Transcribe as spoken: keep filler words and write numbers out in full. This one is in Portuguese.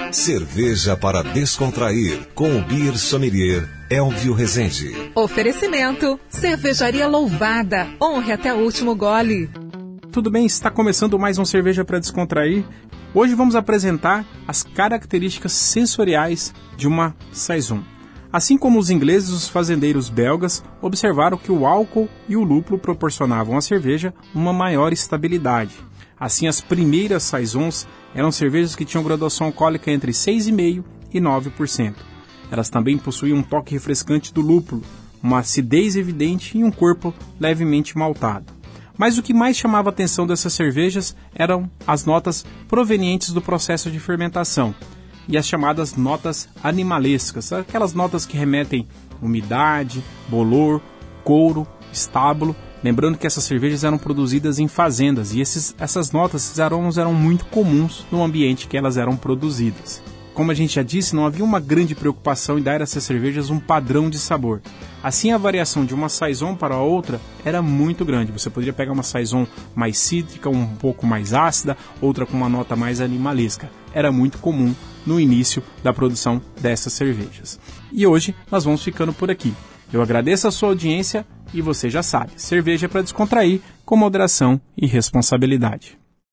Cerveja para descontrair, com o Beer Sommelier Elvio Rezende. Oferecimento, Cervejaria Louvada, honre até o último gole. Tudo bem, está começando mais um Cerveja para Descontrair. Hoje vamos apresentar as características sensoriais de uma Saison. Assim como os ingleses, os fazendeiros belgas observaram que o álcool e o lúpulo proporcionavam à cerveja uma maior estabilidade. Assim, as primeiras Saisons eram cervejas que tinham graduação alcoólica entre seis vírgula cinco por cento e nove por cento. Elas também possuíam um toque refrescante do lúpulo, uma acidez evidente e um corpo levemente maltado. Mas o que mais chamava a atenção dessas cervejas eram as notas provenientes do processo de fermentação e as chamadas notas animalescas, aquelas notas que remetem umidade, bolor, couro, estábulo. Lembrando que essas cervejas eram produzidas em fazendas e esses, essas notas, esses aromas eram muito comuns no ambiente que elas eram produzidas. Como a gente já disse, não havia uma grande preocupação em dar a essas cervejas um padrão de sabor. Assim, a variação de uma Saison para a outra era muito grande. Você poderia pegar uma Saison mais cítrica, um pouco mais ácida, outra com uma nota mais animalesca. Era muito comum no início da produção dessas cervejas. E hoje nós vamos ficando por aqui. Eu agradeço a sua audiência e você já sabe, cerveja para descontrair com moderação e responsabilidade.